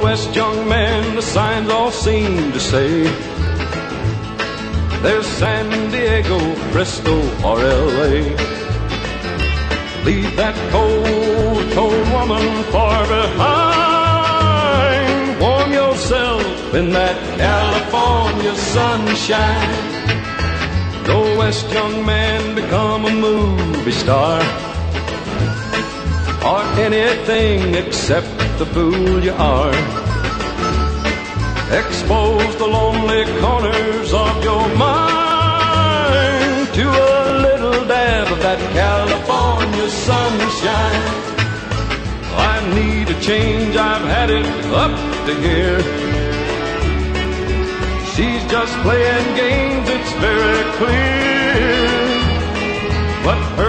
West, young man, the signs all seem to say there's San Diego, Frisco, or L.A. Leave that cold, cold woman far behind. Warm yourself in that California sunshine. Go West, young man, become a movie star, or anything except the fool you are. Expose the lonely corners of your mind to a little dab of that California sunshine. I need a change, I've had it up to here. She's just playing games, it's very clear. But her